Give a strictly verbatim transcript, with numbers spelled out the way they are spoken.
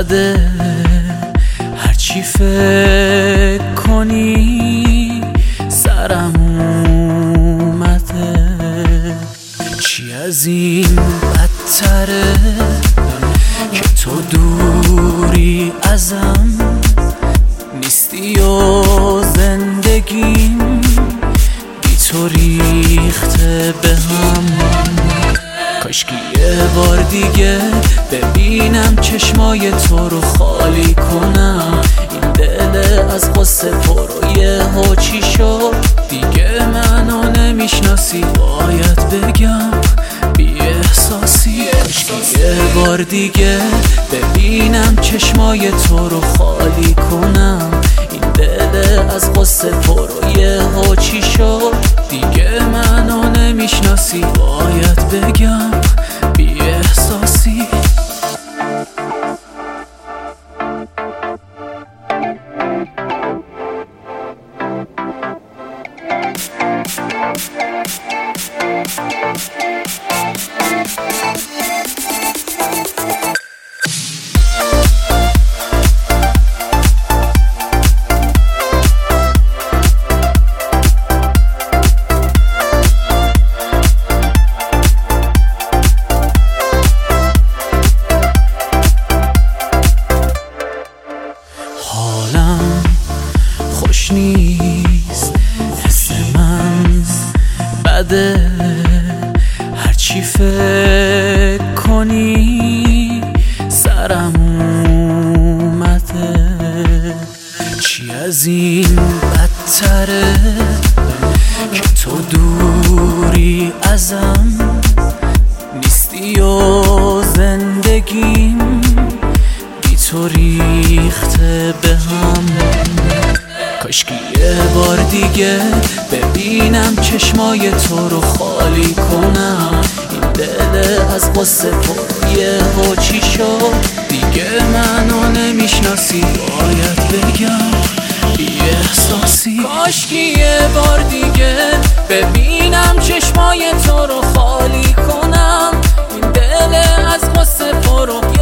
بده هرچی فکر کنی سرم اومده. چی از این بدتره که تو دوری ازم نیستی و زندگیم بی تو ریخته به هم. کاشکی یه بار دیگه ببینم چشمای تو رو خالی کنم. این دل از غصه پر یه ها چی شد دیگه منو نمیشناسی باید بگم بی احساسی. کاشکی یه بار دیگه ببینم چشمای تو رو خالی کنم. این دل از غصه پر یه ها چی شد دیگه منو نمیشناسی باید بگم بی احساسی. حالم خوش نیست، حس من بده هرچی فکر کنی سرم اومده. چی از این بدتره که تو دوری ازم نیستی و زندگیم تو ریخته به هم. کاشکی یه بار دیگه ببینم چشمای تو رو خالی کنم. این دل از غصه پر یه ها چی شد دیگه منو نمیشناسی باید بگم بی احساسی. کاشکی یه بار دیگه ببینم چشمای تو رو خالی کنم. این دل از غصه پر